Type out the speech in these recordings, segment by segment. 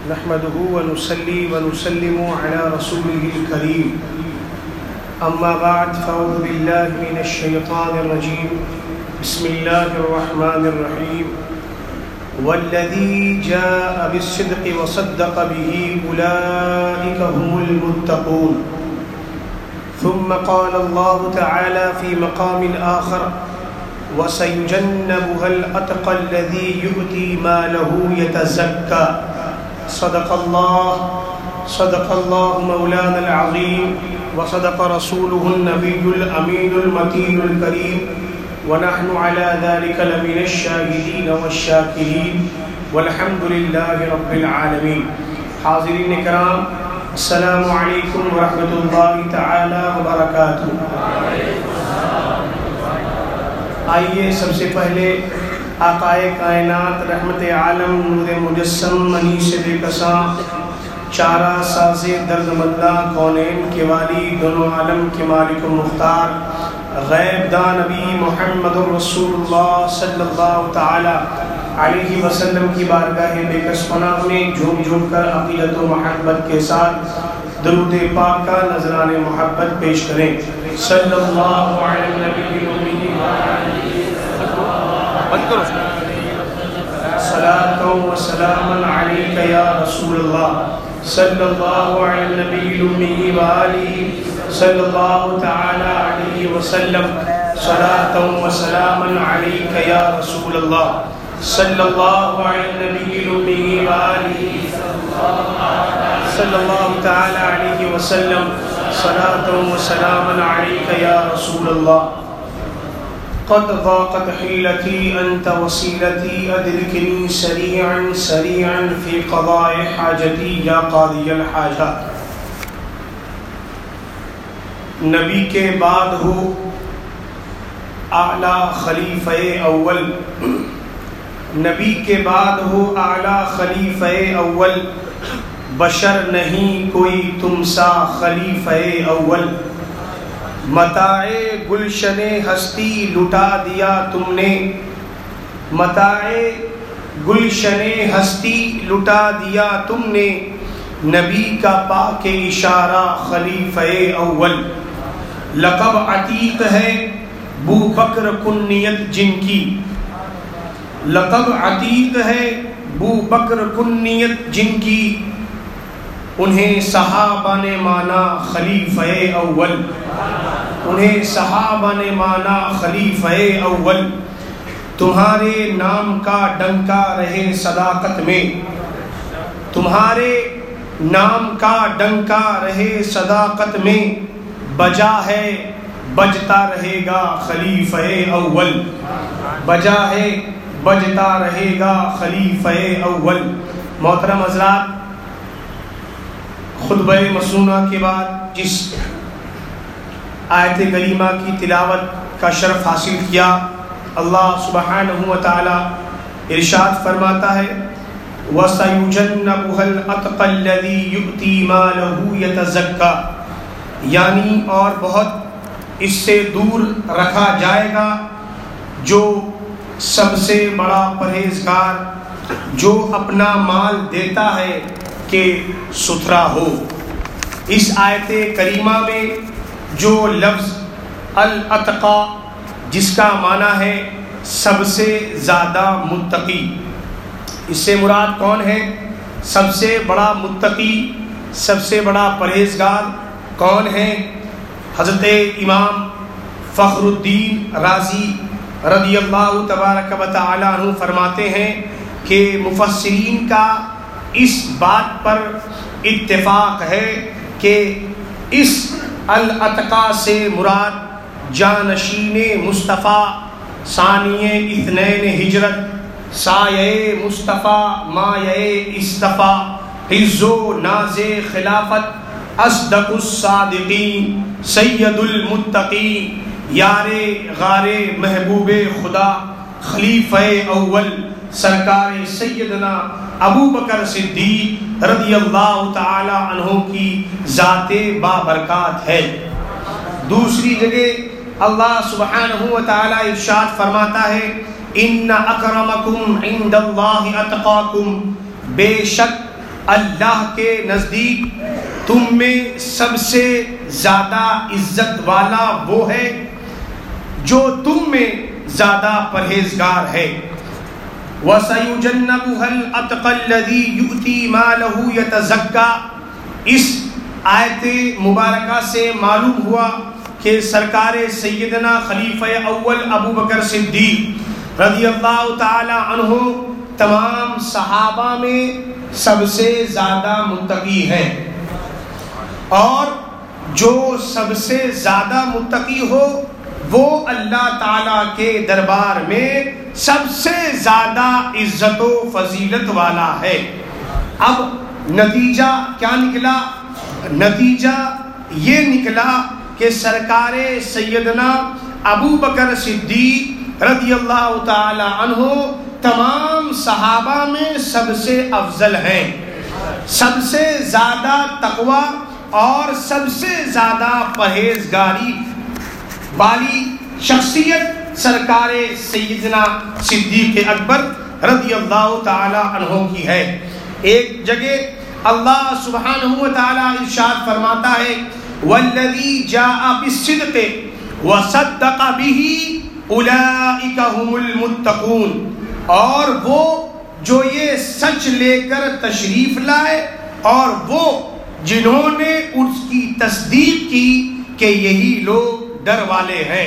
نحمده ونصلي ونسلم على رسوله الكريم اما بعد فاعوذ بالله من الشيطان الرجيم بسم الله الرحمن الرحيم والذي جاء بالصدق وصدق به أولئك هم المتقون ثم قال الله تعالى في مقام آخر وسيجنبها الأتقى الذي يؤتي ماله يتزكى صدق الله مولانا العظيم وصدق رسوله النبي الأمين المتين الكريم ونحن على ذلك لمن الشاهدين والشاكرين والحمد لله رب العالمين. حاضرین کرام، السلام علیکم ورحمۃ اللہ تعالی وبرکاتہ. آئیے سب سے پہلے آقائے کائنات رحمت عالم نور مجسم منیش بے کساں چارہ ساز درد مندہ کونین کے والی دونوں عالم کے مالک و مختار غیب دا نبی محمد رسول اللہ صلی اللہ تعالی علیہ وسلم کی بارگاہ بے کس پناہ میں جھوم جھوم کر عقیدت و محبت کے ساتھ درود پاک کا نذران محبت پیش کریں. صلی اللہ علیہ نبی صلاۃ و سلام علیک یا رسول اللہ صلی اللہ علیہ نبی الامی وآلہ صلی اللہ تعالی علیہ وسلم. صلاۃ و سلام علیک یا رسول اللہ صلی اللہ علیہ نبی الامی وآلہ صلی اللہ تعالی علیہ وسلم. صلاۃ و سلام علیک یا رسول اللہ. قد ضاقت حیلتی انت وسیلتی ادرکنی سریعا سریعا فی قضاء حاجتی یا قاضی الحاجات. نبی کے بعد ہو اعلی خلیفہ اول، نبی کے بعد ہو اعلی خلیفہ اول، بشر نہیں کوئی تم سا خلیفہ اول. متاع گلشن ہستی لٹا دیا تم نے، متاع گلشن ہستی لٹا دیا تم نے، نبی کا پاک اشارہ خلیفہ اول. لقب عتیق ہے بو بکر کنیت جن کی، لقب عتیق ہے بو بکر کنیت جن کی، انہیں صحابہ نے مانا خلیفہ اول، انہیں صحابہ نے مانا خلیفہ اول. تمہارے نام کا ڈنکا رہے صداقت میں، تمہارے نام کا ڈنکا رہے صداقت میں، بجا ہے بجتا رہے گا خلیفہ اول، بجا ہے بجتا رہے گا خلیفہ اول. محترم حضرات، خطبہ مسنونہ کے بعد جس آیت کریمہ کی تلاوت کا شرف حاصل کیا، اللہ سبحانہ و تعالی ارشاد فرماتا ہے وَسَيُجَنَّبُهَا الْأَتْقَى الَّذِي يُؤْتِي مَالَهُ يَتَزَكَّى، یعنی اور بہت اس سے دور رکھا جائے گا جو سب سے بڑا پرہیزگار، جو اپنا مال دیتا ہے کہ ستھرا ہو. اس آیت کریمہ میں جو لفظ الاتقا جس کا معنی ہے سب سے زیادہ متقی، اس سے مراد کون ہے؟ سب سے بڑا متقی، سب سے بڑا پرہیزگار کون ہے؟ حضرت امام فخر الدین رازی رضی اللہ تبارک و تعالی عنہ فرماتے ہیں کہ مفسرین کا اس بات پر اتفاق ہے کہ اس الاتقا سے مراد جانشین مصطفیٰ ثانی اثنین ہجرت، سایہ مصطفیٰ مایہ اصطفیٰ، حفظ و ناز خلافت اصدق الصادقین سید المتقین، یار غار محبوب خدا خلیفہ اول سرکار سیدنا ابو بکر صدیق رضی اللہ تعالی عنہ کی ذات بابرکات ہے. دوسری جگہ اللہ سبحانہ و تعالی ارشاد فرماتا ہے ان اکرمکم عند اللہ اتقاکم، بے شک اللہ کے نزدیک تم میں سب سے زیادہ عزت والا وہ ہے جو تم میں زیادہ پرہیزگار ہے۔ وَسَيُجَنَّبُهَا الْأَتْقَى الَّذِي يُؤْتِي مَالَهُ يَتَزَكَّى۔ اس آیت مبارکہ سے معلوم ہوا کہ سرکار سیدنا خلیفہ اول ابو بکر صدیق رضی اللہ تعالی عنہ تمام صحابہ میں سب سے زیادہ متقی ہیں، اور جو سب سے زیادہ متقی ہو وہ اللہ تعالیٰ کے دربار میں سب سے زیادہ عزت و فضیلت والا ہے۔ اب نتیجہ کیا نکلا؟ نتیجہ یہ نکلا کہ سرکار سیدنا ابو بکر صدیق رضی اللہ تعالی عنہ تمام صحابہ میں سب سے افضل ہیں، سب سے زیادہ تقوی اور سب سے زیادہ پرہیزگاری والی شخصیت سرکار سیدنا صدیق اکبر رضی اللہ تعالی عنہ کی ہے۔ ایک جگہ اللہ سبحانہ و تعالی ارشاد فرماتا ہے والذی جاء بالصدق وصدق به اولئک هم المتقون، اور وہ جو یہ سچ لے کر تشریف لائے اور وہ جنہوں نے اس کی تصدیق کی کہ یہی لوگ ڈر والے ہیں۔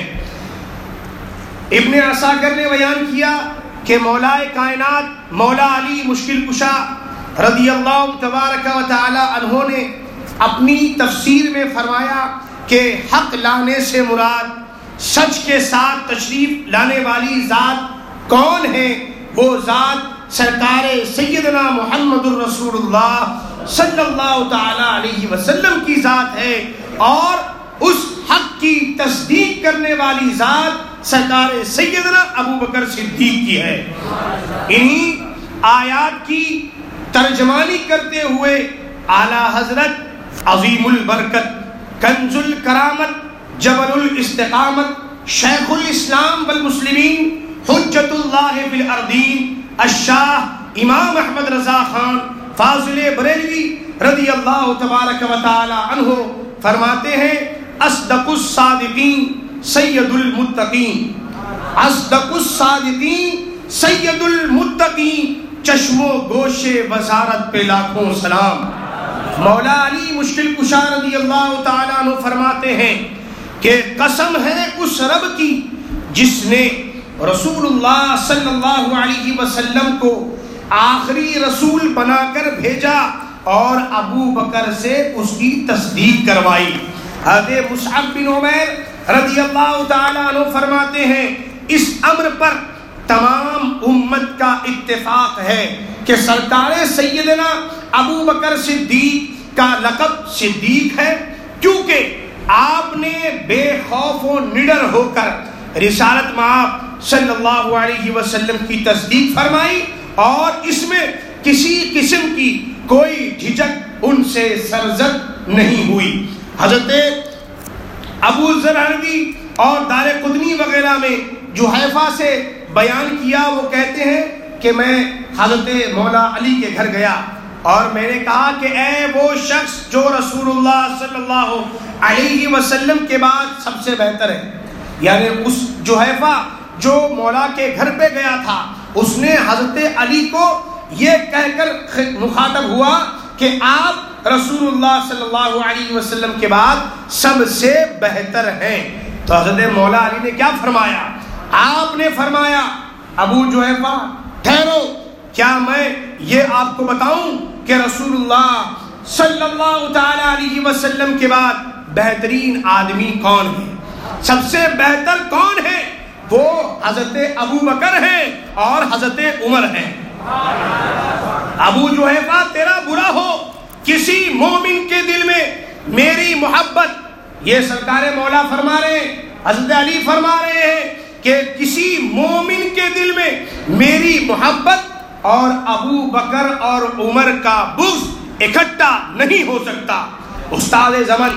ابن عساکر نے بیان کیا کہ مولا کائنات مولا علی مشکل کشا رضی اللہ تبارک و تعالی عنہ نے اپنی تفسیر میں فرمایا کہ حق لانے سے مراد سچ کے ساتھ تشریف لانے والی ذات کون ہے؟ وہ ذات سرکار سیدنا محمد الرسول اللہ صلی اللہ تعالی علیہ وسلم کی ذات ہے، اور اس حق کی تصدیق کرنے والی ذات سرکار سیدنا ابو بکر صدیق کی ہے۔ انہی آیات کی ترجمانی کرتے ہوئے اعلیٰ حضرت عظیم البرکت کنز الکرامت جبل الاستقامت شیخ الاسلام والمسلمین حجت اللہ فی الارضین الشاہ امام احمد رضا خان فاضل بریلوی رضی اللہ تبارک و تعالی عنہ فرماتے ہیں اصدق الصادقین سید المتقین، اصدق الصادقین سید المتقین، چشم و گوش وزارت پہ لاکھوں سلام۔ مولا علی مشکل کشا رضی اللہ تعالیٰ عنہ فرماتے ہیں کہ قسم ہے اس رب کی جس نے رسول اللہ صلی اللہ علیہ وسلم کو آخری رسول بنا کر بھیجا اور ابو بکر سے اس کی تصدیق کروائی۔ حضرت مصعب بن عمیر رضی اللہ تعالیٰ عنہ فرماتے ہیں اس امر پر تمام امت کا اتفاق ہے کہ سرکار سیدنا ابو بکر صدیق کا لقب صدیق ہے، کیونکہ آپ نے بے خوف و نڈر ہو کر رسالت مآب صلی اللہ علیہ وسلم کی تصدیق فرمائی، اور اس میں کسی قسم کی کوئی جھجک ان سے سرزد نہیں ہوئی۔ حضرت ابو ذر اور دار قطنی وغیرہ میں جحیفہ سے بیان کیا، وہ کہتے ہیں کہ میں حضرت مولا علی کے گھر گیا اور میں نے کہا کہ اے وہ شخص جو رسول اللہ صلی اللہ علیہ وسلم کے بعد سب سے بہتر ہے، یعنی اس جحیفہ جو مولا کے گھر پہ گیا تھا اس نے حضرت علی کو یہ کہہ کر مخاطب ہوا کہ آپ رسول اللہ صلی اللہ علیہ وسلم کے بعد سب سے بہتر ہیں۔ تو حضرت مولا علی نے کیا فرمایا؟ آپ نے فرمایا ابو جحیفہ ٹھہرو، کیا میں یہ آپ کو بتاؤں کہ رسول اللہ صلی اللہ تعالی علیہ وسلم کے بعد بہترین آدمی کون ہے، سب سے بہتر کون ہے؟ وہ حضرت ابو بکر ہیں اور حضرت عمر ہیں۔ ابو جحیفہ تیرا برا ہو کسی مومن کے دل میں میری محبت، یہ سرکار مولا فرما رہے ہیں، حضرت علی فرما رہے ہیں کہ کسی مومن کے دل میں میری محبت اور ابو بکر اور عمر کا بغض اکٹھا نہیں ہو سکتا۔ استاد زمن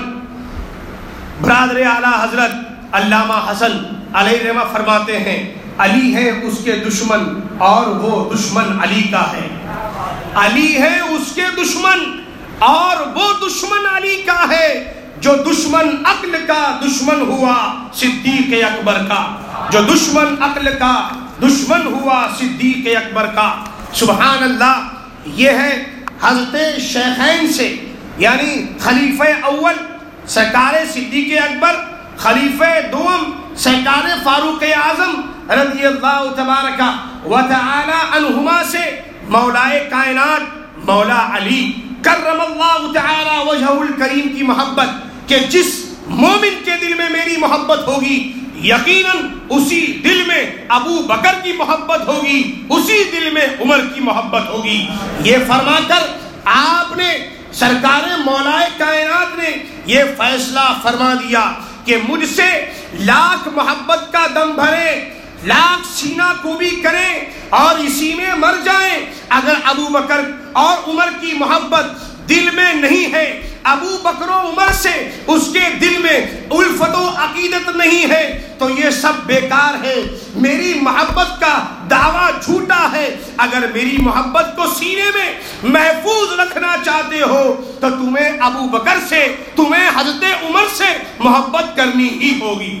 برادر اعلیٰ حضرت علامہ حسن علیہ رحمہ فرماتے ہیں علی ہے اس کے دشمن اور وہ دشمن علی کا ہے۔ علی ہے اس کے دشمن، اور وہ دشمن علی کا ہے جو دشمن عقل کا دشمن ہوا صدیق اکبر کا، جو دشمن عقل کا دشمن ہوا صدیق اکبر کا۔ سبحان اللہ، یہ ہے حضرت شیخین سے، یعنی خلیفہ اول سرکار صدیق اکبر، خلیفہ دوم سرکار فاروق اعظم رضی اللہ تبارک و تعالی عنہما سے مولائے کائنات مولا علی کرم اللہ تعالی وجہہ الکریم کی محبت، کہ جس مومن کے دل میں میری محبت ہوگی یقیناً اسی دل میں ابو بکر کی محبت ہوگی، اسی دل میں عمر کی محبت ہوگی۔ یہ فرما کر آپ نے سرکار مولائے کائنات نے یہ فیصلہ فرما دیا کہ مجھ سے لاکھ محبت کا دم بھرے، لاکھ سینہ کوبی کریں اور اسی میں مر جائیں، اگر ابو بکر اور عمر کی محبت دل میں نہیں ہے، ابو بکر و عمر سے اس کے دل میں الفت و عقیدت نہیں ہے، تو یہ سب بیکار ہے، میری محبت کا دعویٰ جھوٹا ہے۔ اگر میری محبت کو سینے میں محفوظ رکھنا چاہتے ہو تو تمہیں ابو بکر سے، تمہیں حضرت عمر سے محبت کرنی ہی ہوگی۔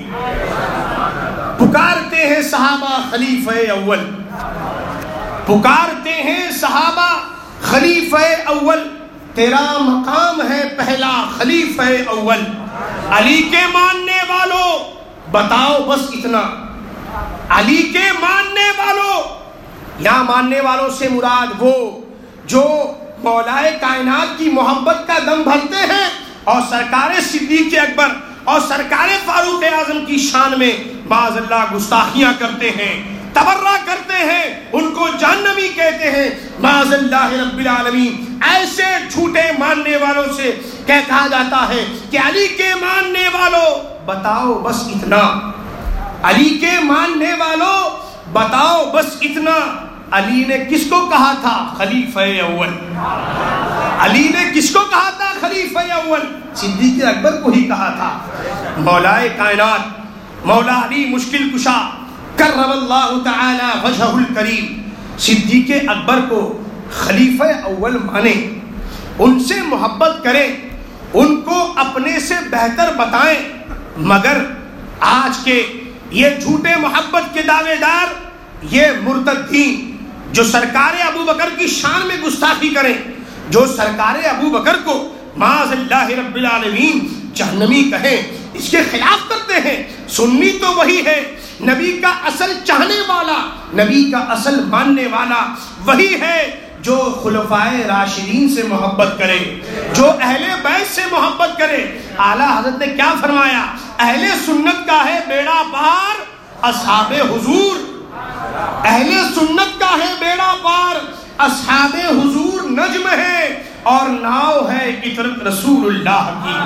پکارتے ہیں صحابہ خلیفہ اول، پکارتے ہیں صحابہ خلیفہ اول، تیرا مقام ہے پہلا خلیفہ اول، علی کے ماننے والوں بتاؤ بس اتنا، علی کے ماننے والوں، یہاں ماننے والوں سے مراد وہ جو مولائے کائنات کی محبت کا دم بھرتے ہیں اور سرکار صدیق اکبر اور سرکار فاروق اعظم کی شان میں معاذ اللہ گستاخیاں کرتے ہیں، تبرہ کرتے ہیں، ان کو جہنمی کہتے ہیں معاذ اللہ رب العالمین۔ ایسے جھوٹے ماننے والوں سے کہا جاتا ہے کہ علی کے ماننے والوں بتاؤ بس اتنا، علی کے ماننے والوں بتاؤ بس اتنا۔ علی نے کس کو کہا تھا خلیفہ اول؟ علی نے کس کو کہا تھا خلیفہ اول؟ صدیق اکبر کو ہی کہا تھا۔ مولائے کائنات مولا علی مشکل کشا کرم اللہ تعالی وجہہ الکریم صدیق اکبر کو خلیفہ اول مانے، ان سے محبت کریں، ان کو اپنے سے بہتر بتائیں، مگر آج کے یہ جھوٹے محبت کے دعوے دار، یہ مرتدین جو سرکار ابو بکر کی شان میں گستاخی کریں، جو سرکار ابو بکر کو معاذ اللہ رب العالمین جہنمی کہیں، اس کے خلاف کرتے ہیں۔ سنی تو وہی ہے، نبی کا اصل چاہنے والا، نبی کا اصل ماننے والا وہی ہے جو خلفائے راشدین سے محبت کرے، جو اہل بیت سے محبت کرے۔ اعلیٰ حضرت نے کیا فرمایا؟ اہل سنت کا ہے بیڑا پار اصحاب حضور، اہل سنت کا ہے بیڑا پار اصحاب حضور نجم ہے اور ناؤ ہے عطرت رسول اللہ کی۔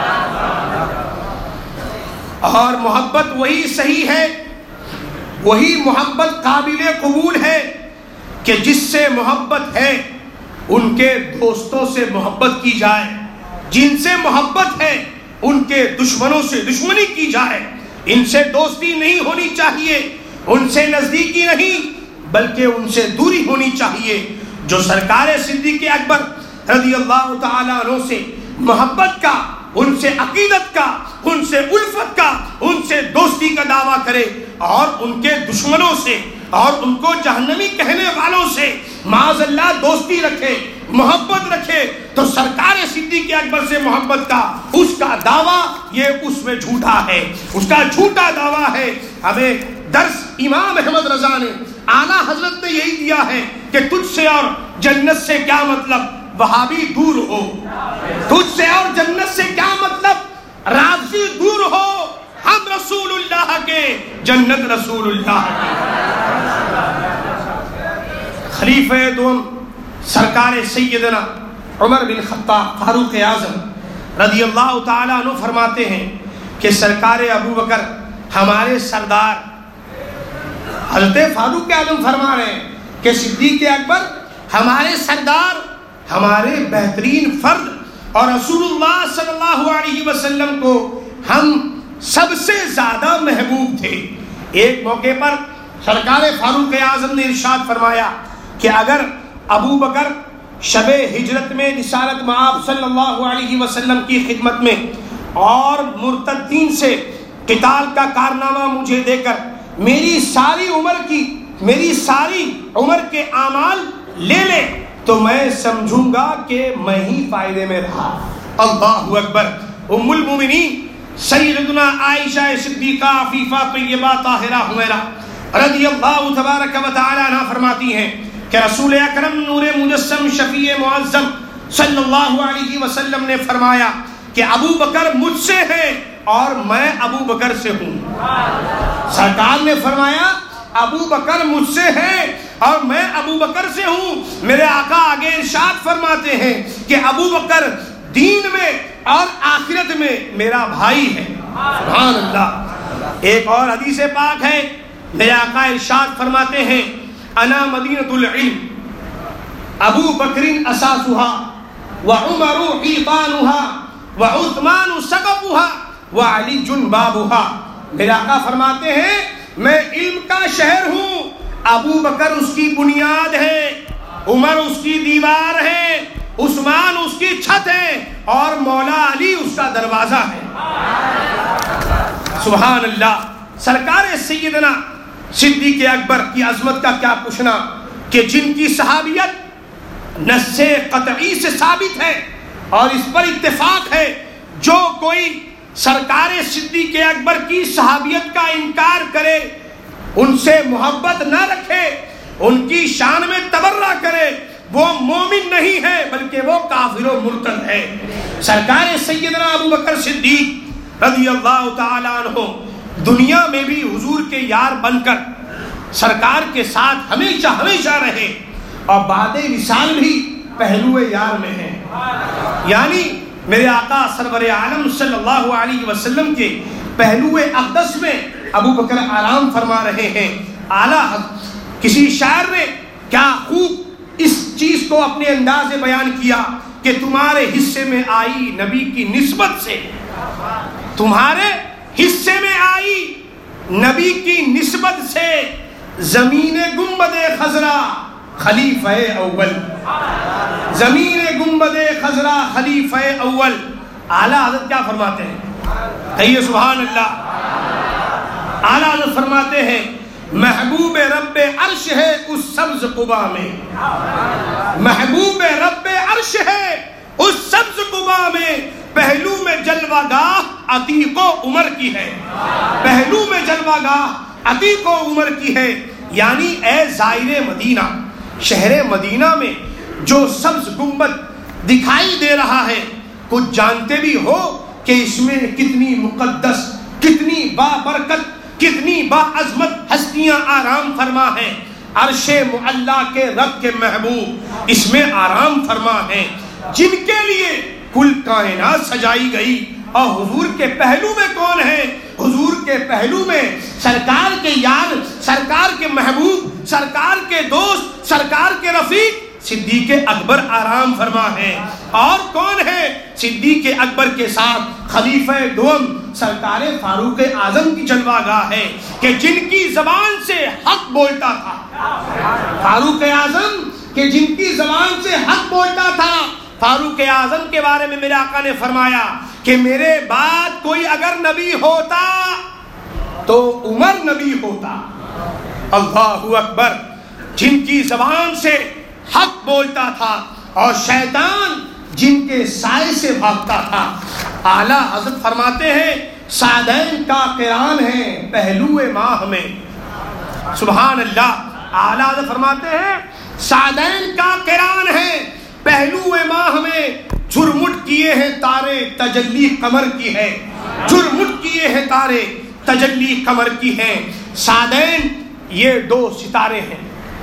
اور محبت وہی صحیح ہے، وہی محبت قابل قبول ہے کہ جس سے محبت ہے ان کے دوستوں سے محبت کی جائے، جن سے محبت ہے ان کے دشمنوں سے دشمنی کی جائے۔ ان سے دوستی نہیں ہونی چاہیے، ان سے نزدیکی نہیں بلکہ ان سے دوری ہونی چاہیے۔ جو سرکار صدیق اکبر رضی اللہ تعالیٰ عنہ سے محبت کا، ان سے عقیدت کا، ان سے الفت کا، ان سے دوستی کا دعویٰ کرے اور ان کے دشمنوں سے اور ان کو جہنمی کہنے والوں سے معاذ اللہ دوستی رکھے، محبت رکھے، تو سرکار صدیق اکبر سے محبت کا اس کا دعویٰ یہ اس میں جھوٹا ہے، اس کا جھوٹا دعویٰ ہے۔ ہمیں درس امام احمد رضا نے، اعلیٰ حضرت نے یہی دیا ہے کہ تجھ سے اور جنت سے کیا مطلب، وہابی دور ہو، تجھ سے اور جنت سے کیا مطلب، رافضی دور ہو، ہم رسول اللہ کے، جنت رسول اللہ کی۔ خلیفہ دوم سرکار سیدنا عمر بن خطاب فاروق اعظم رضی اللہ تعالیٰ عنہ فرماتے ہیں کہ سرکار ابو بکر ہمارے سردار، حضرت فاروق اعظم فرما رہے ہیں کہ صدیق اکبر ہمارے سردار، ہمارے بہترین فرد، اور رسول اللہ صلی اللہ علیہ وسلم کو ہم سب سے زیادہ محبوب تھے۔ ایک موقع پر سرکار فاروق اعظم نے ارشاد فرمایا کہ اگر ابو بکر شب ہجرت میں رسالت مآب صلی اللہ علیہ وسلم کی خدمت میں اور مرتدین سے قتال کا کارنامہ مجھے دے کر میری ساری عمر کے اعمال لے لے تو میں سمجھوں گا کہ میں ہی فائدے میں رہا. اللہ اکبر. ام المومنین سیدنا عائشہ صدیقہ عفیفہ طیبہ طاہرہ حمیرہ رضی اللہ تبارک و تعالی عنہ فرماتی ہیں کہ رسول اکرم نور مجسم شفیع معظم صلی اللہ علیہ وسلم نے فرمایا کہ ابو بکر مجھ سے ہے اور میں ابو بکر سے ہوں. سرکار نے فرمایا ابو بکر مجھ سے ہے اور میں ابو بکر سے ہوں. میرے آقا آگے ارشاد فرماتے ہیں کہ ابو بکر دین میں اور آخرت میں میرا بھائی ہے. سبحان اللہ. ایک اور حدیث پاک ہے, میرے آقا ارشاد فرماتے ہیں انا مدینۃ العلم ابو بکر اساسها وعمر حیطانها وعثمان سقفها وعلی بابها. میرے آقا فرماتے ہیں میں علم کا شہر ہوں, ابو بکر اس کی بنیاد ہے, عمر اس کی دیوار ہے, عثمان اس کی چھت ہے اور مولا علی اس کا دروازہ ہے. سبحان اللہ. سرکار سیدنا صدیق اکبر کی عظمت کا کیا پوچھنا کہ جن کی صحابیت نص قطعی سے ثابت ہے اور اس پر اتفاق ہے جو کوئی سرکار صدیق اکبر کی صحابیت کا انکار کرے, ان سے محبت نہ رکھے, ان کی شان میں تبرہ کرے, وہ مومن نہیں ہے بلکہ وہ کافر و مرتد ہے. سرکار سیدنا ابو بکر صدیق رضی اللہ تعالی عنہ دنیا میں بھی حضور کے یار بن کر سرکار کے ساتھ ہمیشہ ہمیشہ رہے اور بعد وصال بھی پہلو یار میں ہیں. یعنی میرے آقا سرور عالم صلی اللہ علیہ وسلم کے پہلو اقدس میں ابو بکر آرام فرما رہے ہیں. اعلیٰ کسی شاعر نے کیا خوب اس چیز کو اپنے انداز سے بیان کیا کہ تمہارے حصے میں آئی نبی کی نسبت سے, تمہارے حصے میں آئی نبی کی نسبت سے زمین گنبد خضرا خلیفہ اول, زمین گنبد خضرا خلیفہ اول. اعلیٰ حضرت کیا فرماتے ہیں, کہیے سبحان اللہ. اعلیٰ حضرت فرماتے ہیں محبوب رب عرش ہے اس سبز قبا میں, محبوب رب عرش ہے اس سبز قبا میں, پہلو میں جلوہ گاہ عتیق و عمر کی ہے, پہلو میں جلوہ گاہ عتیق و عمر کی ہے. یعنی اے زائر مدینہ, شہر مدینہ میں جو سبز گنبد دکھائی دے رہا ہے, کچھ جانتے بھی ہو کہ اس میں کتنی مقدس, کتنی بابرکت, کتنی باعظمت ہستیاں آرام فرما ہیں. عرش معلا کے رب کے محبوب اس میں آرام فرما ہیں, جن کے لیے کل کائنات سجائی گئی. اور حضور کے پہلو میں کون ہے, حضور کے پہلو میں سرکار کے یار, سرکار کے محبوب, سرکار کے دوست, سرکار کے رفیق صدیق اکبر آرام فرما ہے. اور کون ہے صدیق اکبر کے ساتھ خلیفہ دوم سرکار فاروق اعظم کی جلوہ گاہ ہے کہ جن کی زبان سے حق بولتا تھا, فاروق اعظم کہ جن کی زبان سے حق بولتا تھا. فاروق اعظم کے بارے میں میرے آقا نے فرمایا کہ میرے بعد کوئی اگر نبی ہوتا تو عمر نبی ہوتا. اللہ اکبر. جن کی زبان سے حق بولتا تھا اور شیطان جن کے سائے سے بھاگتا تھا. اعلیٰ حضرت فرماتے ہیں سعدین کا قران ہے پہلو ماہ میں. سبحان اللہ. اعلیٰ حضرت فرماتے ہیں سعدین کا قران ہے پہلو ماہ میں, جھرمٹ کیے ہیں تارے تجلی قمر کی ہے, جھرمٹ کیے ہیں تارے تجلی قمر کی ہے. سعدین یہ دو ستارے ہیں,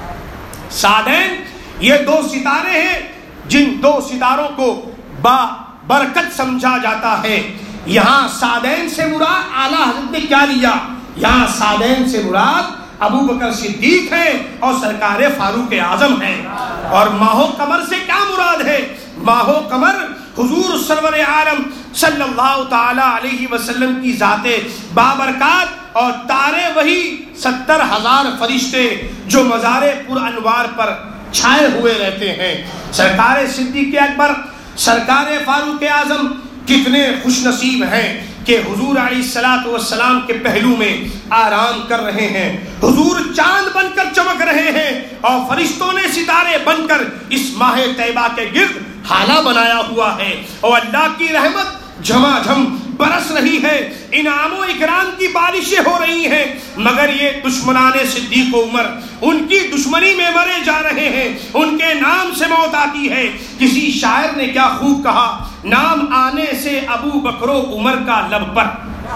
سعدین یہ دو ستارے ہیں جن دو ستاروں کو با برکت سمجھا جاتا ہے. یہاں سعدین سے مراد اعلیٰ حضرت نے کیا لیا, یہاں سعدین سے مراد ابو بکر صدیق ہیں اور سرکار فاروق اعظم ہیں. اور ماہ و قمر سے کیا مراد ہے, ماہ و قمر حضور سرور عالم صلی اللہ تعالی علیہ وسلم کی ذات بابرکات, اور تارے وہی 70,000 فرشتے جو مزار پر انوار پر چھائے ہوئے رہتے ہیں۔ سرکار صدیق اکبر، سرکار فاروق اعظم کتنے خوش نصیب ہیں کہ حضور علیہ الصلوۃ والسلام کے پہلو میں آرام کر رہے ہیں۔ حضور چاند بن کر چمک رہے ہیں اور فرشتوں نے ستارے بن کر اس ماہ طیبہ کے گرد حالہ بنایا ہوا ہے، اور اللہ کی رحمت جھما جھم برس رہی ہے، انعام و اکرام کی بارشیں ہو رہی ہیں، مگر یہ دشمنان صدیق و عمر ان کی دشمنی میں مرے جا رہے ہیں، ان کے نام سے موت آتی ہے۔ کسی شاعر نے کیا خوب کہا، نام آنے سے ابو بکر و عمر کا لب پر،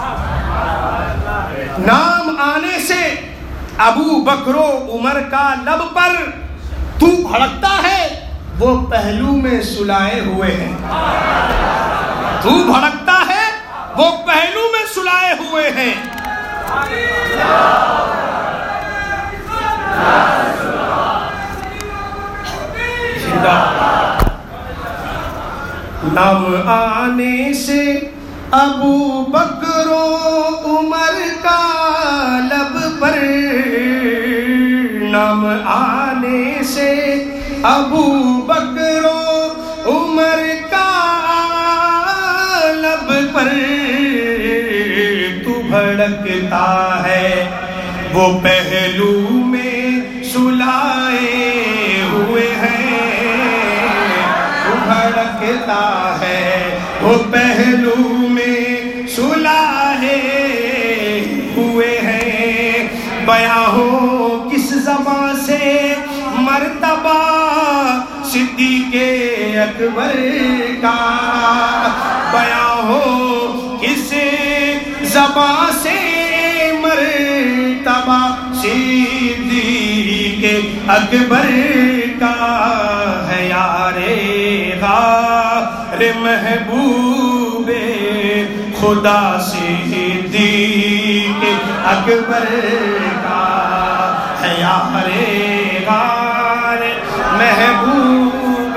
نام آنے سے ابو بکر و عمر کا لب پر، تو بھڑکتا ہے وہ پہلو میں سلائے ہوئے ہیں، تو بھڑکتا ہے وہ پہلو میں سلائے ہوئے ہیں۔ نام آنے سے ابو بکر و عمر کا لب پر، نام آنے سے ابو بکر و عمر کا لب پر، تو بھڑکتا ہے وہ پہلو میں سلائے ہوئے ہیں، تو بھڑکتا ہے وہ پہلو میں سلائے ہوئے ہیں۔ بیاں ہو کس زبان سے مرتبہ صدیق اکبر کا، بیاں ہو کس زبان سے مرتبہ صدیق اکبر کا، ہے یار غار محبوب خدا صدیق اکبر کا، ہے یار غار محبوب۔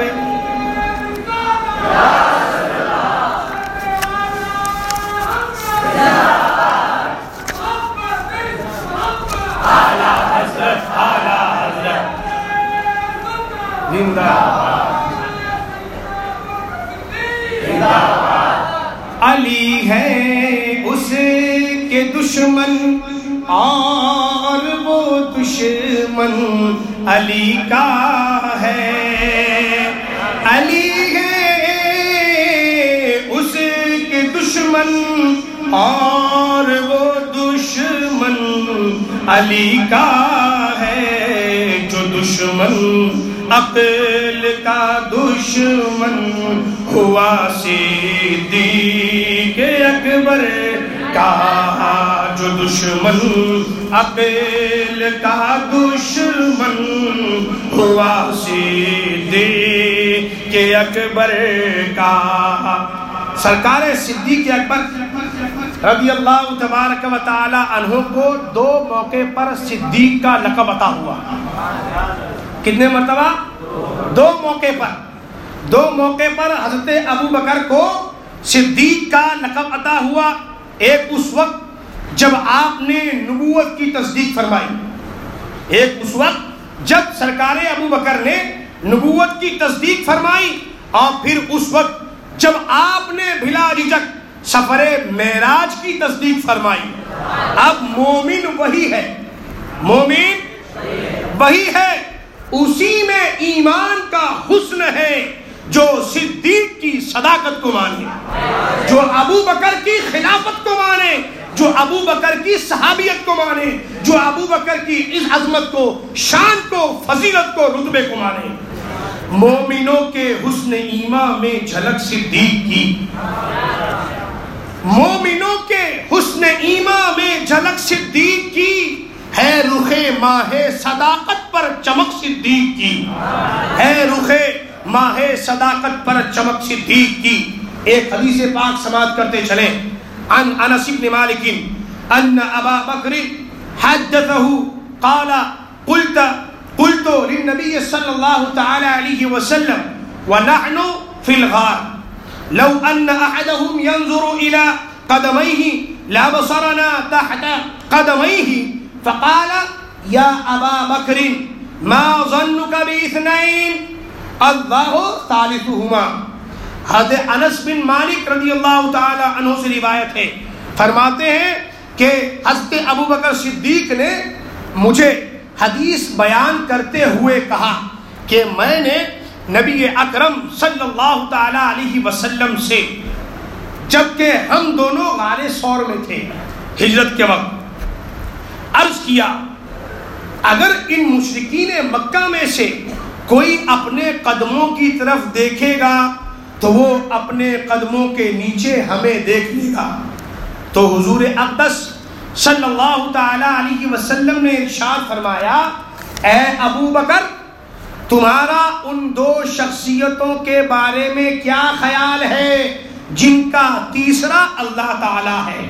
علی ہے اس کے دشمن اور وہ دشمن علی کا ہے، علی ہے اس کے دشمن اور وہ دشمن علی کا ہے، جو دشمن عقل کا دشمن ہوا صدیق اکبر کا، جو دشمن عقل کا دشمن ہوا صدیق اکبر کا۔ سرکار صدیق اکبر رضی اللہ تبارک و تعالی عنہ کو دو موقع پر صدیق کا لقب عطا ہوا۔ کتنے مرتبہ؟ دو موقع پر، دو موقع پر حضرت ابو بکر کو صدیق کا لقب عطا ہوا۔ ایک اس وقت جب آپ نے نبوت کی تصدیق فرمائی، ایک اس وقت جب سرکار ابو بکر نے نبوت کی تصدیق فرمائی، اور پھر اس وقت جب آپ نے بلا جھجک سفر معراج کی تصدیق فرمائی۔ اب مومن وہی ہے، مومن وہی ہے، اسی میں ایمان کا حسن ہے جو صدیق کی صداقت کو مانے، جو ابو بکر کی خلافت کو مانے، جو ابو بکر کی صحابیت کو مانے، جو ابو بکر کی اس عظمت کو، شان کو، فضیلت کو، رتبے کو مانے۔ مومنوں کے حسن ایمان میں جھلک صدیق کی، مومنوں کے حسن ایمان میں جھلک صدیق کی، ہے رخ ماہ صداقت پر چمک صدیق کی، ہے رخ ماہ صداقت پر چمک صدیق کی۔ ایک حدیث پاک سماعت کرتے چلیں، عن انس بن مالک ان ابا بکر حدثه قال قلت للنبي صلى الله تعالى عليه وسلم ونحن في الغار لو ان احدهم ينظر الى قدميه لابصرنا تحت قدميه فقال يا ابا بكر ما ظنک باثنین اللہ ثالثہما. حضرت انس بن مالک رضی اللہ تعالی عنہ سے روایت ہے، فرماتے ہیں کہ حضرت ابوبکر صدیق نے مجھے حدیث بیان کرتے ہوئے کہا کہ میں نے نبی اکرم صلی اللہ تعالی علیہ وسلم سے، جبکہ ہم دونوں غار ثور میں تھے ہجرت کے وقت، عرض کیا اگر ان مشرکین مکہ میں سے کوئی اپنے قدموں کی طرف دیکھے گا تو وہ اپنے قدموں کے نیچے ہمیں دیکھ لے گا. تو حضور اقدس صلی اللہ تعالی علیہ وسلم نے ارشاد فرمایا، اے ابو بکر تمہارا ان دو شخصیتوں کے بارے میں کیا خیال ہے جن کا تیسرا اللہ تعالی ہے؟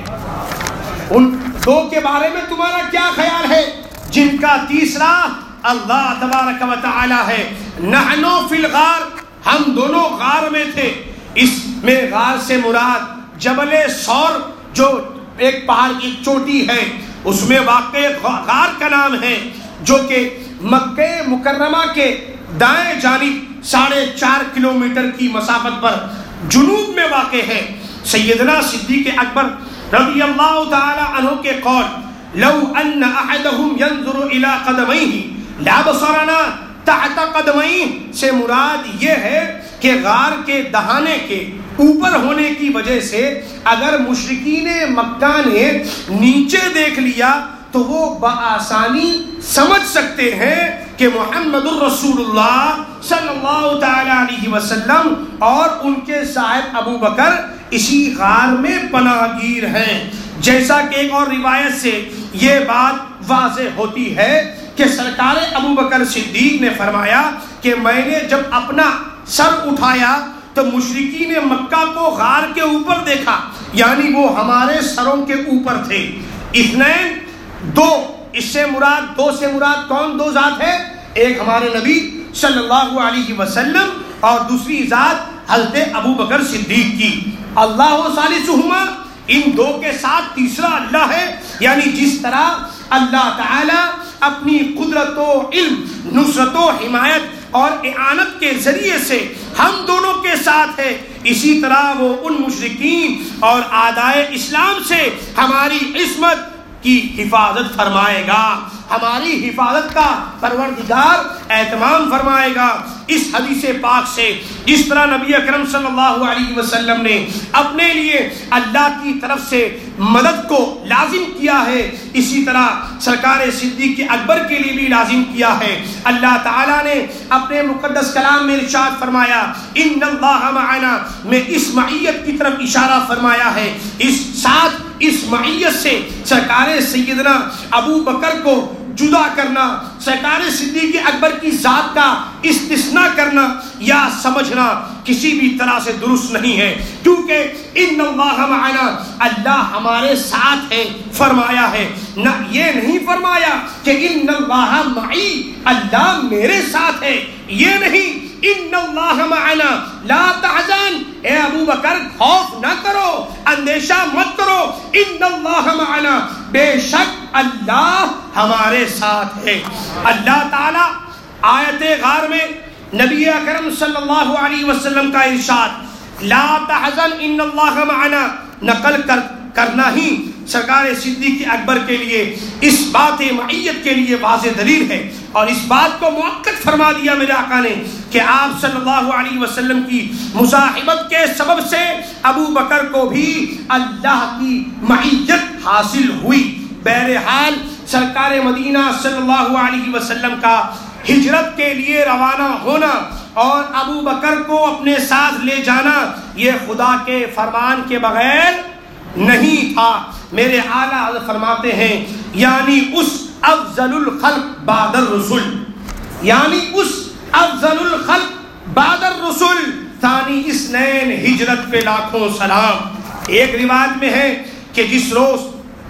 ان دو کے بارے میں تمہارا کیا خیال ہے جن کا تیسرا اللہ تبارک و تعالی ہے؟ نحنو فی الغار، ہم دونوں غار میں تھے. اس میں غار سے مراد جبل ثور جو ایک پہاڑ کی چوٹی ہے اس میں واقع غار کا نام ہے، جو کہ مکہ مکرمہ کے دائیں جانب 4.5 کلومیٹر کی مسافت پر جنوب میں واقع ہے. سیدنا صدیق اکبر رضی اللہ تعالی عنہ کے قول، لو ان احدهم ينظر الى قدميه لابصرنا تحت قدميه سے مراد یہ ہے کہ غار کے دہانے کے اوپر ہونے کی وجہ سے اگر مشرکین مکہ نے نیچے دیکھ لیا تو وہ بآسانی سمجھ سکتے ہیں کہ محمد الرسول اللہ صلی اللہ تعالی علیہ وسلم اور ان کے صاحب ابو بکر اسی غار میں پناہ گیر ہیں. جیسا کہ ایک اور روایت سے یہ بات واضح ہوتی ہے کہ سرکار ابو بکر صدیق نے فرمایا کہ میں نے جب اپنا سر اٹھایا تو مشرکین مکہ کو غار کے اوپر دیکھا، یعنی وہ ہمارے سروں کے اوپر تھے. اثنین دو، اس سے مراد دو سے مراد کون دو ذات ہے؟ ایک ہمارے نبی صلی اللہ علیہ وسلم اور دوسری ذات حضرت ابو بکر صدیق کی. اللہ ثالثہما، ان دو کے ساتھ تیسرا اللہ ہے. یعنی جس طرح اللہ تعالی اپنی قدرت و علم، نصرت و حمایت اور اعانت کے ذریعے سے ہم دونوں کے ساتھ ہے، اسی طرح وہ ان مشرکین اور اعدائے اسلام سے ہماری عصمت کی حفاظت فرمائے گا. ہماری حفاظت کا پروردگار اہتمام فرمائے گا. اس حدیث پاک سے جس طرح نبی اکرم صلی اللہ علیہ وسلم نے اپنے لیے اللہ کی طرف سے مدد کو لازم کیا ہے، اسی طرح سرکار صدیق اکبر کے لیے بھی لازم کیا ہے. اللہ تعالیٰ نے اپنے مقدس کلام میں ارشاد فرمایا، ان اللہ معنا، میں اس معیت کی طرف اشارہ فرمایا ہے. اس ساتھ اس معیت سے سرکار سیدنا ابو بکر کو جدا کرنا، سرکار صدیق اکبر کی ذات کا استثناء کرنا یا سمجھنا کسی بھی طرح سے درست نہیں ہے، کیونکہ ان اللہ معنا، اللہ ہمارے ساتھ ہے فرمایا ہے. نہ یہ نہیں فرمایا کہ ان اللہ معی، اللہ میرے ساتھ ہے، یہ نہیں. ان اللہ معنا لا تحزن، اے ابو بکر خوف نہ کرو، اندیشہ مت کرو. ان اللہ معنا، بے شک اللہ ہمارے ساتھ ہے. اللہ تعالی آیت غار میں نبی اکرم صلی اللہ علیہ وسلم کا ارشاد لا تحزن ان اللہ معنا نقل کرنا ہی سرکار صدیق اکبر کے لیے اس بات معیت کے لیے واضح دلیل ہے. اور اس بات کو مؤکد فرما دیا میرے آقا نے کہ آپ صلی اللہ علیہ وسلم کی مصاحبت کے سبب سے ابو بکر کو بھی اللہ کی معیت حاصل ہوئی. بہرحال سرکار مدینہ صلی اللہ علیہ وسلم کا ہجرت کے لیے روانہ ہونا اور ابو بکر کو اپنے ساتھ لے جانا یہ خدا کے فرمان کے بغیر نہیں تھا. میرے اعلیٰ حضرت فرماتے ہیں یعنی اس افضل الخلق بعد الرسل، یعنی اس افضل الخلق بعد الرسل ثانی اثنین، ہجرت پہ لاکھوں سلام. ایک روایت میں ہے کہ جس روز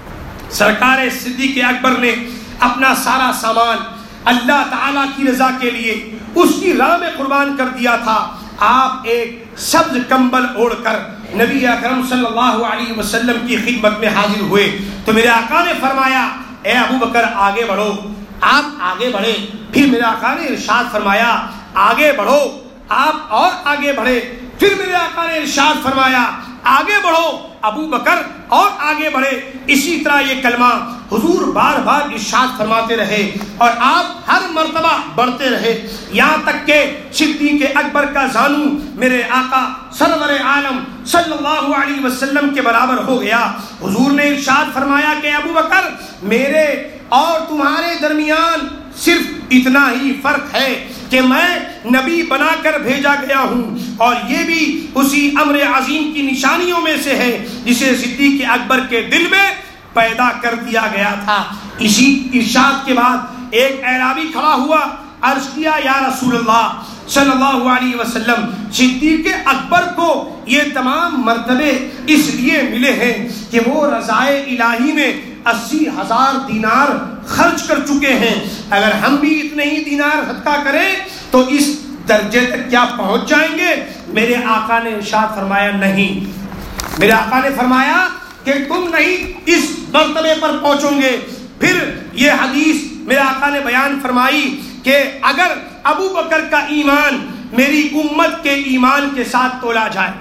سرکار صدیق اکبر نے اپنا سارا سامان اللہ تعالیٰ کی رضا کے لیے اس کی راہ میں قربان کر دیا تھا، آپ ایک سبز کمبل اوڑھ کر نبی اکرم صلی اللہ علیہ وسلم کی خدمت میں حاضر ہوئے تو میرے آقا نے فرمایا اے ابو بکر آگے بڑھو. آپ آگے بڑھے پھر میرے آقا نے ارشاد فرمایا آگے بڑھو، آپ اور آگے بڑھے۔ پھر میرے آقا نے ارشاد فرمایا آگے بڑھو، ابو بکر اور آگے بڑھے۔ اسی طرح یہ کلمہ حضور بار بار ارشاد فرماتے رہے اور آپ ہر مرتبہ بڑھتے رہے، یہاں تک کہ صدیق اکبر کا زانو میرے آقا سرور عالم صلی اللہ علیہ وسلم کے برابر ہو گیا۔ حضور نے ارشاد فرمایا کہ ابو بکر، میرے اور تمہارے درمیان صرف اتنا ہی فرق ہے کہ میں نبی بنا کر بھیجا گیا ہوں، اور یہ بھی اسی امر عظیم کی نشانیوں میں سے ہے جسے صدیق اکبر کے دل میں پیدا کر دیا گیا تھا۔ اسی ارشاد کے بعد ایک اعرابی کھڑا ہوا، عرض کیا یا رسول اللہ صلی اللہ علیہ وسلم، صدیق اکبر کو یہ تمام مرتبے اس لیے ملے ہیں کہ وہ رضائے الہی میں 80,000 دینار خرچ کر چکے ہیں، اگر ہم بھی اتنے ہی دینار صدقہ کریں تو اس درجے تک کیا پہنچ جائیں گے؟ میرے آقا نے ارشاد فرمایا نہیں۔ میرے آقا نے فرمایا کہ تم نہیں اس مرتبے پر پہنچو گے۔ پھر یہ حدیث میرے آقا نے بیان فرمائی کہ اگر ابو بکر کا ایمان میری امت کے ایمان کے ساتھ تولا جائے،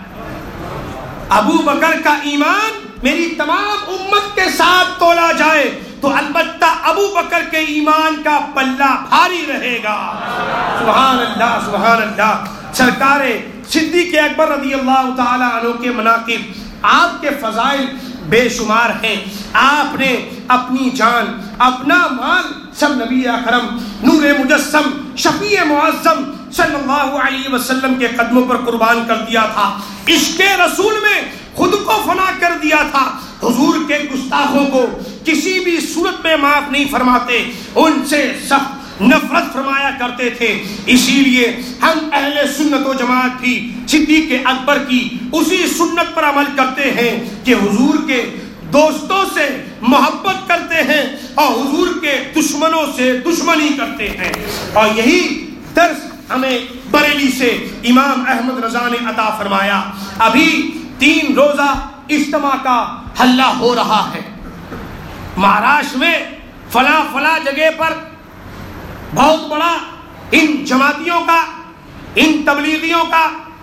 ابو بکر کا ایمان میری تمام امت کے ساتھ تولا جائے تو البتہ ابو بکر کے ایمان کا پلہ بھاری رہے گا۔ سبحان اللہ سبحان اللہ۔ سرکار صدیق اکبر رضی اللہ تعالی عنہ کے مناقب، آپ کے فضائل بے شمار ہیں۔ آپ نے اپنی جان، اپنا مال سب نبی اکرم نور مجسم شفیع معظم صلی اللہ علیہ وسلم کے قدموں پر قربان کر دیا تھا۔ عشق رسول میں خود کو فنا کر دیا تھا۔ حضور کے گستاخوں کو کسی بھی صورت میں معاف نہیں فرماتے، ان سے سخت نفرت فرمایا کرتے تھے۔ اسی لیے ہم اہل سنت و جماعت بھی صدیق اکبر کی اسی سنت پر عمل کرتے ہیں کہ حضور کے دوستوں سے محبت کرتے ہیں اور حضور کے دشمنوں سے دشمنی کرتے ہیں، اور یہی درس ہمیں بریلی سے امام احمد رضا نے عطا فرمایا۔ ابھی 3 روزہ اجتماع کا ہلہ ہو رہا ہے مہاراشٹر میں، فلاں جگہ پر بہت بڑا ان جماعتیوں کا، ان تبلیغیوں کا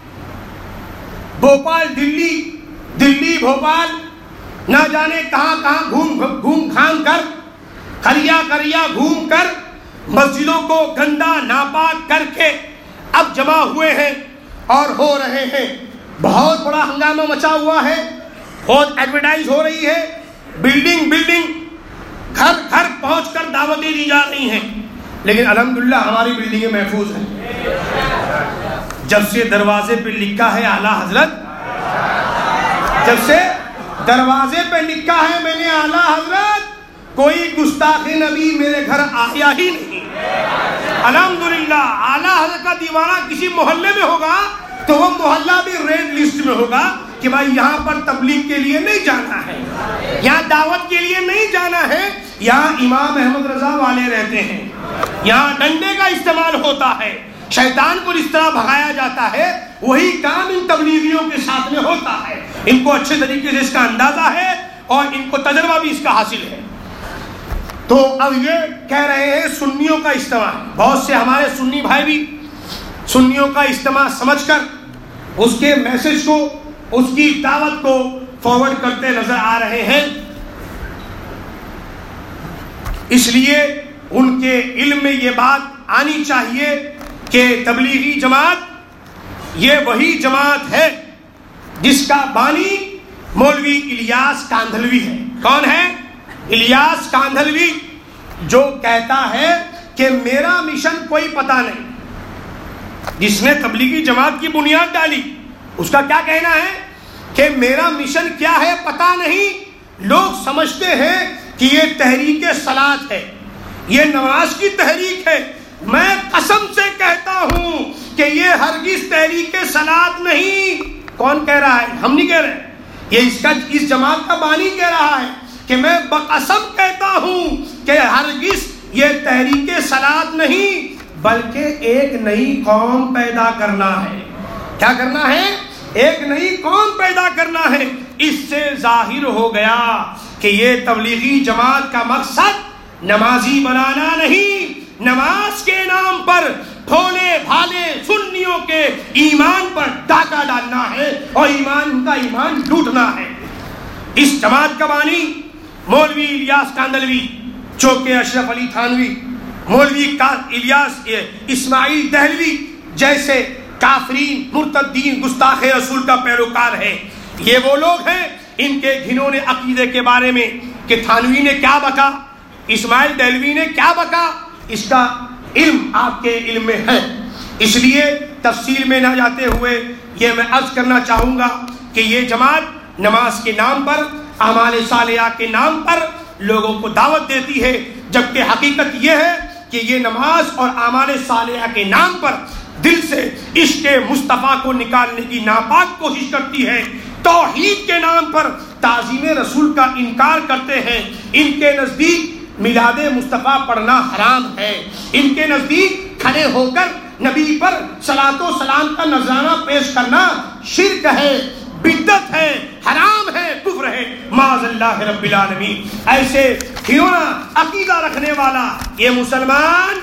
بھوپال دلی بھوپال نہ جانے کہاں گھوم کھان کر، کریا گھوم کر مسجدوں کو گندا ناپاک کر کے اب جمع ہوئے ہیں اور ہو رہے ہیں۔ بہت بڑا ہنگامہ مچا ہوا ہے، بہت ایڈورٹائز ہو رہی ہے، بلڈنگ گھر پہنچ کر دعوتیں دی جا رہی ہیں، لیکن الحمدللہ ہماری بلڈنگیں محفوظ ہیں۔ جب سے دروازے پہ لکھا ہے اعلیٰ حضرت، جب سے دروازے پہ لکھا ہے میں نے اعلیٰ حضرت، کوئی گستاخ نبی میرے گھر آیا ہی نہیں۔ الحمدللہ اعلیٰ حضرت کا دیوانہ کسی محلے میں ہوگا تو وہ محلہ بھی ریڈ لسٹ میں ہوگا کہ بھائی یہاں پر تبلیغ کے لیے نہیں جانا ہے، یہاں دعوت کے لیے نہیں جانا ہے، یہاں امام احمد رضا والے رہتے ہیں، یہاں ڈنڈے کا استعمال ہوتا ہے، شیطان کو جس طرح بھگایا جاتا ہے وہی کام ان تبلیغیوں کے ساتھ میں ہوتا ہے۔ ان کو اچھے طریقے سے اس کا اندازہ ہے اور ان کو تجربہ بھی اس کا حاصل ہے۔ تو اب یہ کہہ رہے ہیں سنیوں کا اجتماع، بہت سے ہمارے سنی بھائی بھی سنیوں کا اجتماع سمجھ کر اس کے میسج کو، اس کی دعوت کو فارورڈ کرتے نظر آ رہے ہیں۔ اس لیے ان کے علم میں یہ بات آنی چاہیے کہ تبلیغی جماعت یہ وہی جماعت ہے جس کا بانی مولوی الیاس کاندھلوی ہے۔ کون ہے؟ الیاس کاندھلوی، جو کہتا ہے کہ میرا مشن کوئی پتہ نہیں۔ جس نے تبلیغی جماعت کی بنیاد ڈالی اس کا کیا کہنا ہے کہ میرا مشن کیا ہے پتہ نہیں۔ لوگ سمجھتے ہیں کہ یہ تحریک صلاۃ ہے، یہ نماز کی تحریک ہے۔ میں قسم سے کہتا ہوں کہ یہ ہرگز تحریک صلاۃ نہیں۔ کون کہہ رہا ہے؟ ہم نہیں کہہ رہے، یہ اس جماعت کا بانی کہہ رہا ہے کہ میں بقسم کہتا ہوں کہ ہرگز یہ تحریک صلاۃ نہیں، بلکہ ایک نئی قوم پیدا کرنا ہے۔ کیا کرنا ہے؟ ایک نئی قوم پیدا کرنا ہے۔ اس سے ظاہر ہو گیا کہ یہ تبلیغی جماعت کا مقصد نمازی بنانا نہیں، نماز کے نام پر بھولے بھالے سنیوں کے ایمان پر ڈاکہ ڈالنا ہے اور ان کا ایمان لوٹنا ہے۔ اس جماعت کا بانی مولوی الیاس کاندلوی، چوکے اشرف علی تھانوی، مولوی الیاس اسماعیل دہلوی جیسے کافرین، مرتدین، گستاخ رسول کا پیروکار ہے۔ یہ وہ لوگ ہیں ان کے گھنونے عقیدے کے بارے میں کہ تھانوی نے کیا بکا، اسماعیل دہلوی نے کیا بکا، اس کا علم آپ کے علم میں ہے۔ اس لیے تفصیل میں نہ جاتے ہوئے یہ میں عرض کرنا چاہوں گا کہ یہ جماعت نماز کے نام پر، اعمال صالحہ کے نام پر لوگوں کو دعوت دیتی ہے، جبکہ حقیقت یہ ہے کہ یہ نماز اور اعمال صالحہ کے نام پر دل سے عشق مصطفیٰ کو نکالنے کی ناپاک کوشش کرتی ہے، توحید کے نام پر تعظیم رسول کا انکار کرتے ہیں۔ ان کے نزدیک میلاد مصطفیٰ پڑھنا حرام ہے، ان کے نزدیک کھڑے ہو کر نبی پر صلاۃ و سلام کا نذرانہ پیش کرنا شرک ہے، بدعت ہے، حرام ہے، کفر ہے، معاذ اللہ رب العالمین۔ ایسے کھیونا عقیدہ رکھنے والا یہ مسلمان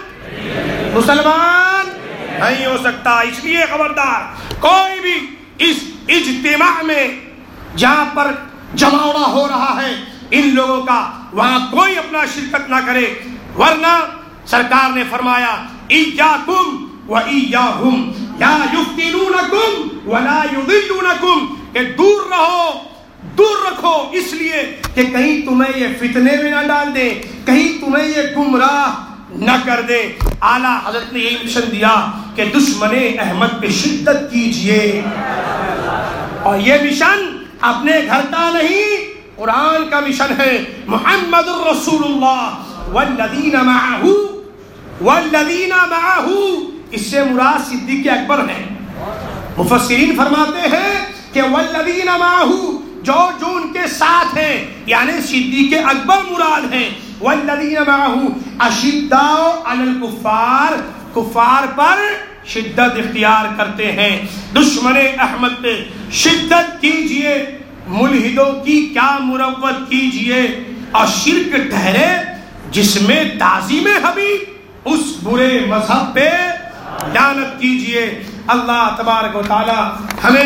نہیں ہو سکتا۔ اس لیے خبردار، کوئی بھی اس اجتماع میں جہاں پر جماوڑا ہو رہا ہے ان لوگوں کا، وہاں کوئی اپنا شرکت نہ کرے، ورنہ سرکار نے فرمایا ایاکم و ایاہم لا یفتنونکم ولا یضلونکم، کہ دور رہو، دور رکھو، اس لیے کہ کہیں تمہیں یہ فتنے میں نہ ڈال دیں، کہیں تمہیں یہ گمراہ نہ کر دیں۔ اعلیٰ حضرت نے یہ مشن دیا کہ دشمن احمد پہ شدت کیجئے، اور یہ مشن اپنے گھر کا نہیں، قرآن کا مشن ہے۔ محمد الرسول اللہ والذین معہ، اس سے مراد صدیق اکبر ہیں۔ مفسرین فرماتے ہیں کہ والذین معہ، جو ان کے ساتھ ہیں، یعنی صدیق اکبر مراد ہیں۔ والذین معہ اشداء علی الکفار، کفار پر شدت اختیار کرتے ہیں۔ دشمن احمد پہ شدت کیجئے، ملحدوں کی کیا مروت کیجئے، اور شرک ٹھہرے جس میں تعظیم حبیب، اس برے مذہب پہ لعنت کیجئے۔ اللہ تبارک و تعالی ہمیں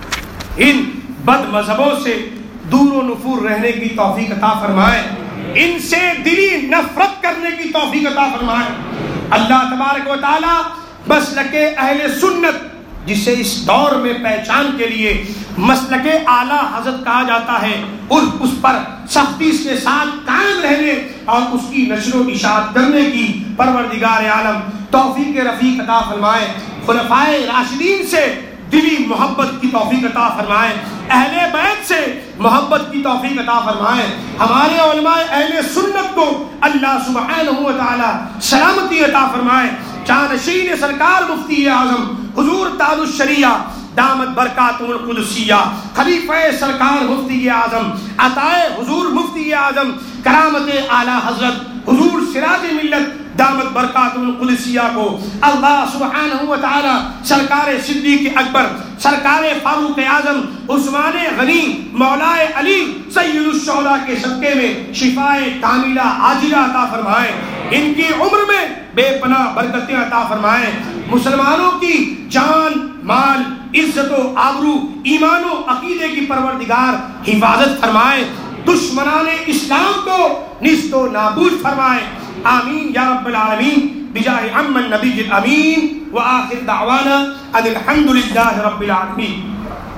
ان بد مذہبوں سے دور و نفور رہنے کی توفیق عطا فرمائے، ان سے دلی نفرت کرنے کی توفیق عطا فرمائے۔ اللہ تبارک و تعالی مسلک اہل سنت، جسے اس دور میں پہچان کے لیے مسلک اعلیٰ حضرت کہا جاتا ہے، اور اس پر سختی کے ساتھ قائم رہنے اور اس کی نشر و اشاعت کرنے کی پروردگار عالم توفیق رفیق عطا فرمائے۔ خلفائے راشدین سے دلی محبت کی توفیق عطا فرمائے، اہل بیت سے محبت کی توفیق عطا فرمائے۔ ہمارے علماء اہل سنت کو اللہ سبحانہ و تعالی سلامتی عطا فرمائے۔ جانشین سرکار مفتی اعظم حضور تاج الشریعہ دامت برکاتہم القدسیہ، خلیفہ سرکار مفتی اعظم عطائے حضور مفتی اعظم کرامت اعلی حضرت حضور سراج ملت دامت برکاتہم القدسیہ کو اللہ سبحانہ و تعالی سرکار صدیق اکبر، سرکار فاروق اعظم، عثمان غنی، مولا علی سید الشہداء کے صدقے میں شفائے کاملہ عاجلہ عطا فرمائے، ان کی عمر میں بے پناہ برکتیں عطا فرمائے، مسلمانوں کی جان، مال، عزت و آبرو، ایمان و عقیدے کی پروردگار حفاظت فرمائے، دشمنان اسلام کو نیست و نابود فرمائے۔ آمین یا رب العالمین بجاہ عم النبی الامین، وآخر دعوانا ان الحمد للہ رب العالمین۔